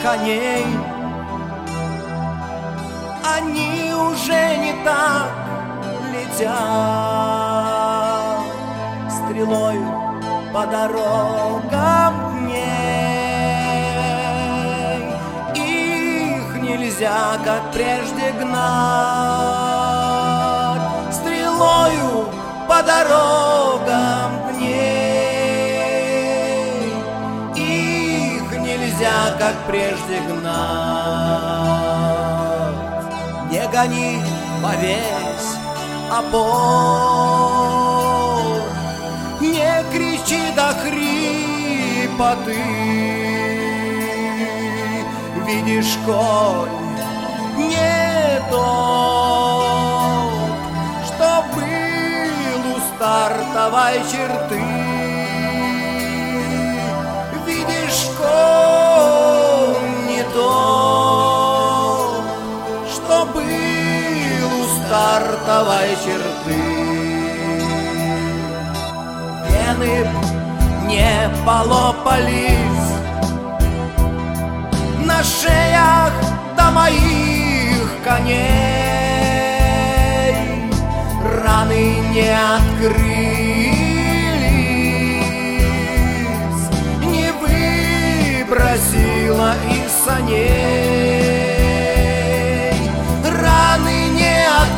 коней. Они уже не так летят стрелою по дорогам дней. Их нельзя, как прежде, гнать стрелою по дорогам дней. Их нельзя, как прежде, гнать. Не гони по весь опор, не кричи до хрипоты. Видишь, конь не тот, что был у стартовой черты. Видишь, конь не тот, что был у стартовой черты. Вены не полопались на шеях до моих коней, раны не открылись, не выбросило из саней. Раны не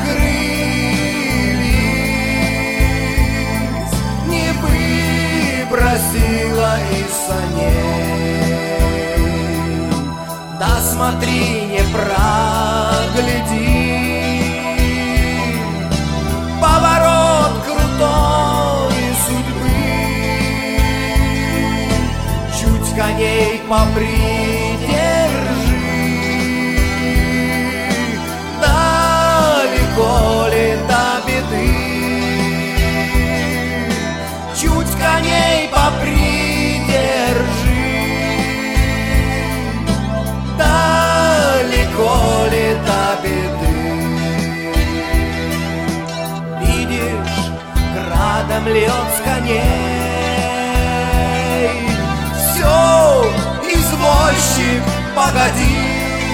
открылись, не выбросило из саней. Да смотри, не прогляди, поворот крутой судьбы. Чуть коней попридержи, далеко ли до беды. Чуть коней попридержи, далеко ли до беды. Видишь, градом льет с коней. Все, извозчик, погоди,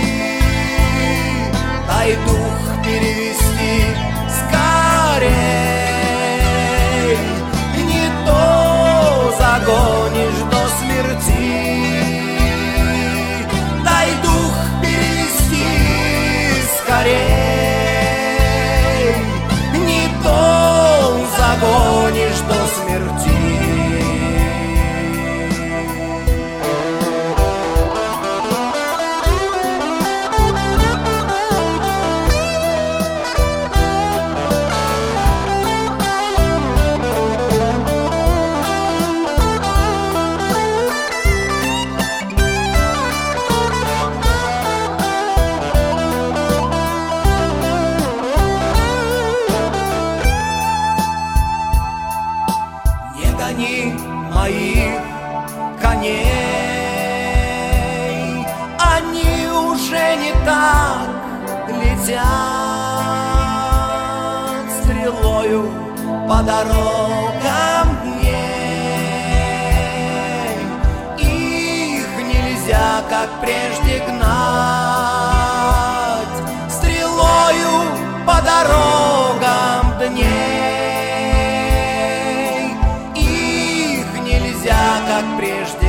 дай дух перевести скорей. Не то загонишь до смерти. Дай дух перевести скорей, не то загонишь до смерти. Моих коней, они уже не так летят стрелою по дорогам дней. Их нельзя, как прежде, гнать стрелою по дорогам дней. Как прежде